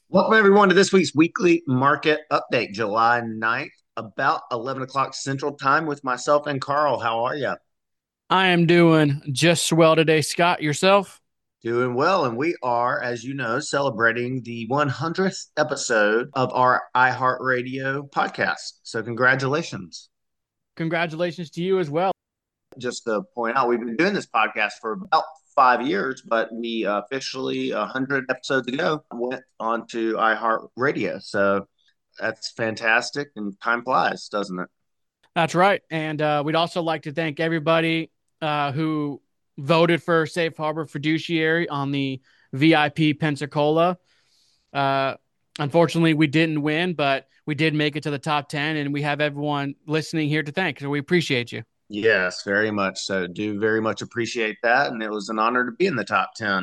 Welcome, everyone, to this week's weekly market update, July 9th, about 11 o'clock Central Time with myself and Carl. How are you? I am doing just swell today, Scott. Yourself? Doing well. And we are, as you know, celebrating the 100th episode of our iHeartRadio podcast. So, congratulations. Congratulations to you as well. Just to point out, we've been doing this podcast for about 5 years, but we officially, 100 episodes ago, went on to iHeartRadio. So, that's fantastic. And time flies, doesn't it? That's right. And we'd also like to thank everybody who voted for Safe Harbor Fiduciary on the VIP Pensacola. Uh, Unfortunately, we didn't win, but we did make it to the top 10, and we have everyone listening here to thank. So we appreciate you. Yes, very much so. Do very much appreciate that. And it was an honor to be in the top 10.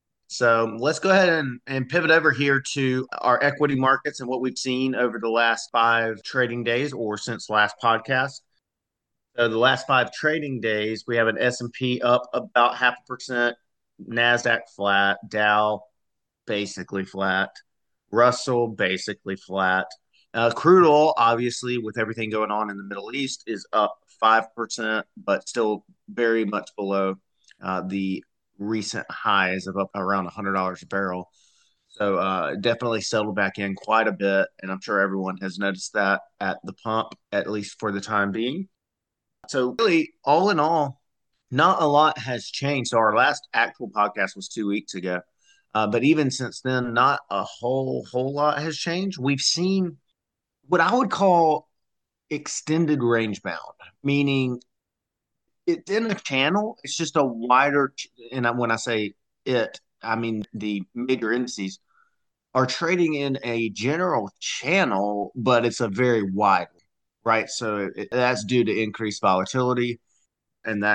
So let's go ahead and pivot over here to our equity markets and what we've seen over the last 5 trading days or since last podcast. So the last 5 trading days, we have an S&P up about 0.5%, NASDAQ flat, Dow basically flat, Russell basically flat. Crude oil, obviously, with everything going on in the Middle East, is up 5%, but still very much below the recent highs of up around $100 a barrel. So definitely settled back in quite a bit. And I'm sure everyone has noticed that at the pump, at least for the time being. So, really, all in all, not a lot has changed. So, our last actual podcast was 2 weeks ago. But even since then, not a whole lot has changed. We've seen what I would call extended range bound, meaning it's in a channel. It's just a wider, and when I say it, I mean the major indices are trading in a general channel, but it's a very wide, right? So that's due to increased volatility, and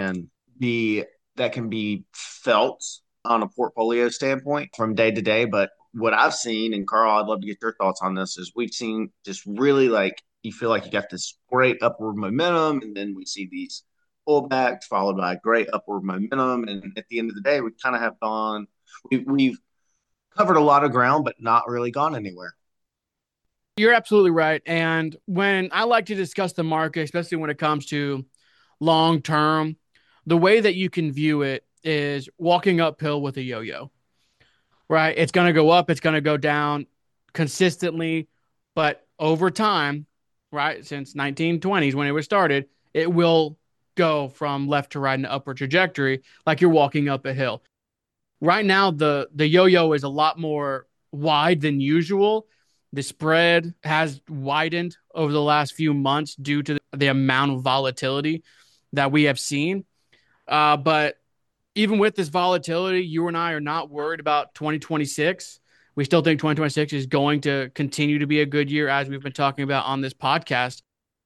be that can be felt on a portfolio standpoint from day to day. But what I've seen, and Carl, I'd love to get your thoughts on this, is we've seen just really like you feel like you got this great upward momentum, and then we see these pullbacks followed by great upward momentum, and at the end of the day, we kind of have gone. We've covered a lot of ground, but not really gone anywhere. You're absolutely right. And when I like to discuss the market, especially when it comes to long term, the way that you can view it is walking uphill with a yo yo, right? It's going to go up, it's going to go down consistently, but over time, right? Since 1920s when it was started, it will go from left to right in an upward trajectory like you're walking up a hill. Right now the yo-yo is a lot more wide than usual. The spread has widened over the last few months due to the amount of volatility that we have seen. But even with this volatility, you and I are not worried about 2026. We still think 2026 is going to continue to be a good year, as we've been talking about on this podcast,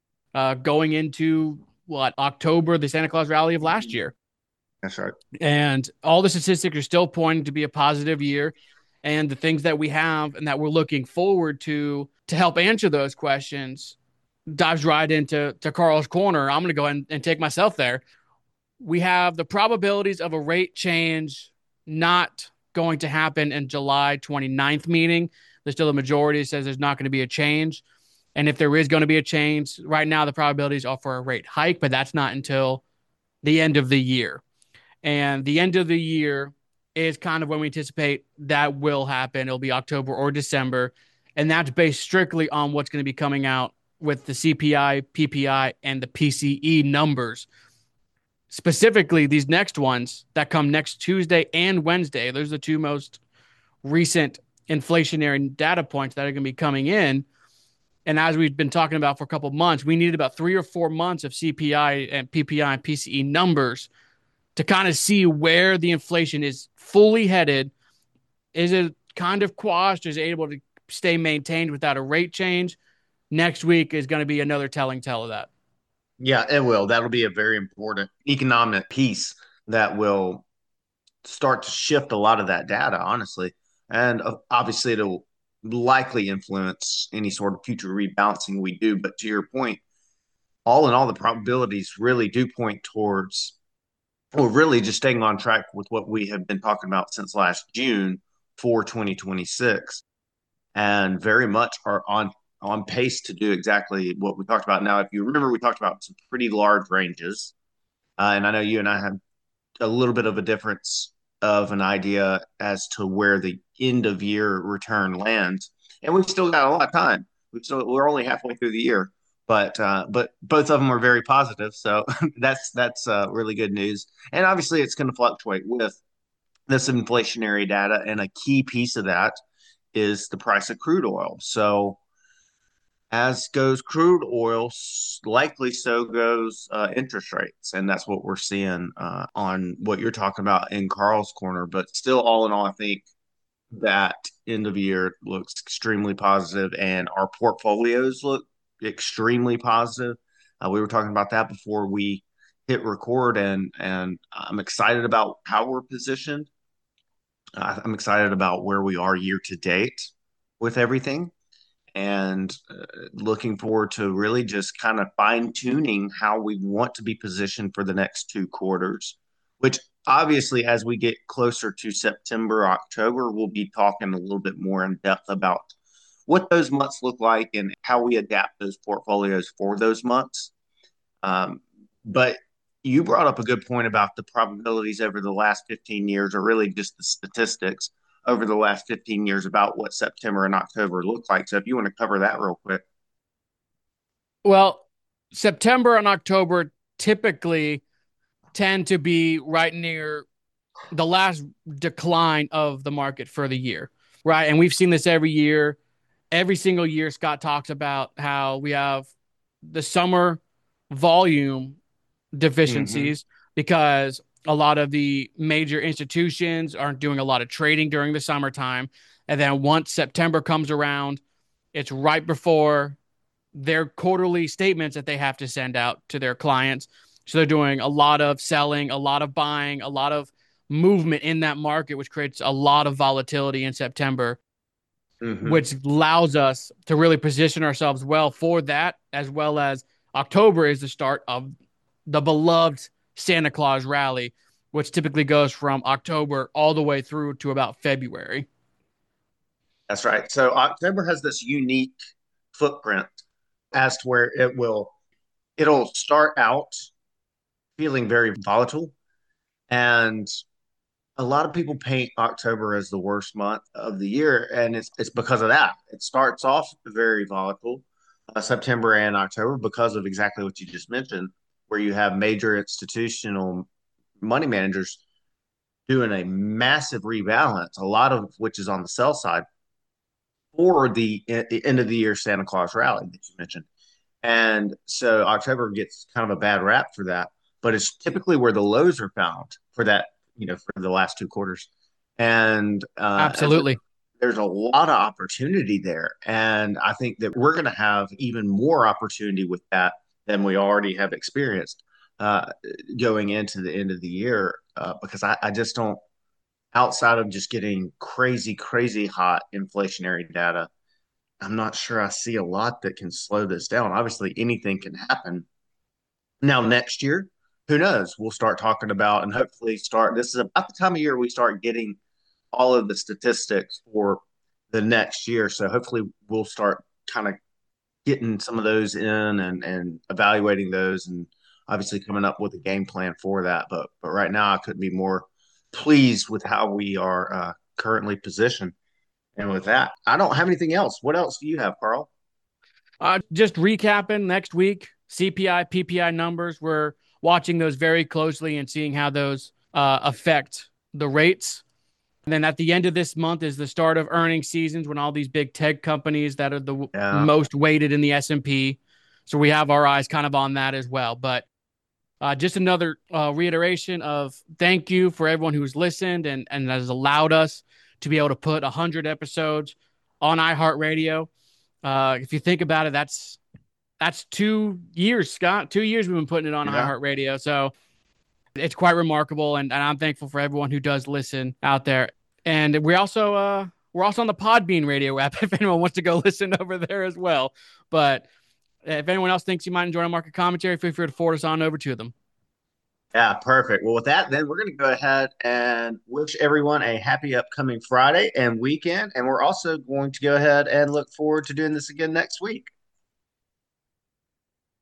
going into what, October, the Santa Claus rally of last year. That's right. And all the statistics are still pointing to be a positive year. And the things that we have and that we're looking forward to help answer those questions dives right into Carl's corner. I'm going to go ahead and take myself there. We have the probabilities of a rate change not going to happen in July 29th meeting. There's still a majority that says there's not going to be a change. And if there is going to be a change, right now the probabilities are for a rate hike, but that's not until the end of the year. And the end of the year is kind of when we anticipate that will happen. It'll be October or December. And that's based strictly on what's going to be coming out with the CPI, PPI, and the PCE numbers. Specifically, these next ones that come next Tuesday and Wednesday, those are the two most recent inflationary data points that are going to be coming in. And as we've been talking about for a couple of months, we needed about 3 or 4 months of CPI and PPI and PCE numbers to kind of see where the inflation is fully headed. Is it kind of quashed? Is it able to stay maintained without a rate change? Next week is going to be another telling tale of that. Yeah, it will. That'll be a very important economic piece that will start to shift a lot of that data, honestly. And obviously, it'll likely influence any sort of future rebalancing we do. But to your point, all in all, the probabilities really do point towards, or really just staying on track with what we have been talking about since last June for 2026. and very much are on pace to do exactly what we talked about. Now, if you remember, we talked about some pretty large ranges, and I know you and I have a little bit of a difference of an idea as to where the end of year return lands, and we've still got a lot of time. We're only halfway through the year, but both of them are very positive, so that's really good news. And obviously, it's going to fluctuate with this inflationary data, and a key piece of that is the price of crude oil. So as goes crude oil, likely so goes interest rates, and that's what we're seeing on what you're talking about in Carl's corner. But still, all in all, I think that end of year looks extremely positive, and our portfolios look extremely positive. We were talking about that before we hit record, and I'm excited about how we're positioned. I'm excited about where we are year to date with everything, and looking forward to really just kind of fine tuning how we want to be positioned for the next 2 quarters, which obviously, as we get closer to September, October, we'll be talking a little bit more in depth about what those months look like and how we adapt those portfolios for those months. But you brought up a good point about the probabilities over the last 15 years, or really just the statistics over the last 15 years about what September and October look like. So if you want to cover that real quick. Well, September and October typically tend to be right near the last decline of the market for the year, right? And we've seen this every year. Every single year, Scott talks about how we have the summer volume Mm-hmm. deficiencies because a lot of the major institutions aren't doing a lot of trading during the summertime. And then once September comes around, it's right before their quarterly statements that they have to send out to their clients. So they're doing a lot of selling, a lot of buying, a lot of movement in that market, which creates a lot of volatility in September, Mm-hmm. which allows us to really position ourselves well for that, as well as October is the start of the beloved Santa Claus rally, which typically goes from October all the way through to about February. That's right. So October has this unique footprint as to where it'll start out feeling very volatile, and a lot of people paint October as the worst month of the year, and it's because of that. It starts off very volatile, September and October, because of exactly what you just mentioned, where you have major institutional money managers doing a massive rebalance, a lot of which is on the sell side for the end of the year Santa Claus rally that you mentioned. And so October gets kind of a bad rap for that, but it's typically where the lows are found for that, for the last 2 quarters. And Absolutely. there's a lot of opportunity there. And I think that we're going to have even more opportunity with that than we already have experienced going into the end of the year, because I just don't, outside of just getting crazy, crazy hot inflationary data, I'm not sure I see a lot that can slow this down. Obviously, anything can happen. Now, next year, who knows? We'll start talking about, and hopefully start. This is about the time of year we start getting all of the statistics for the next year. So hopefully we'll start kind of getting some of those in, and evaluating those, and obviously coming up with a game plan for that. But right now I couldn't be more pleased with how we are currently positioned. And with that, I don't have anything else. What else do you have, Carl? Just recapping next week, CPI, PPI numbers. We're watching those very closely and seeing how those affect the rates. And then at the end of this month is the start of earnings seasons when all these big tech companies that are the Yeah. most weighted in the S&P. So we have our eyes kind of on that as well. But just another reiteration of thank you for everyone who's listened and has allowed us to be able to put 100 episodes on iHeartRadio. If you think about it, that's 2 years, Scott. 2 years we've been putting it on Yeah. iHeartRadio. So it's quite remarkable, and I'm thankful for everyone who does listen out there. And we're also on the Podbean radio app if anyone wants to go listen over there as well. But if anyone else thinks you might enjoy our market commentary, feel free to forward us on over to them. Yeah, perfect. Well, with that, then we're going to go ahead and wish everyone a happy upcoming Friday and weekend. And we're also going to go ahead and look forward to doing this again next week.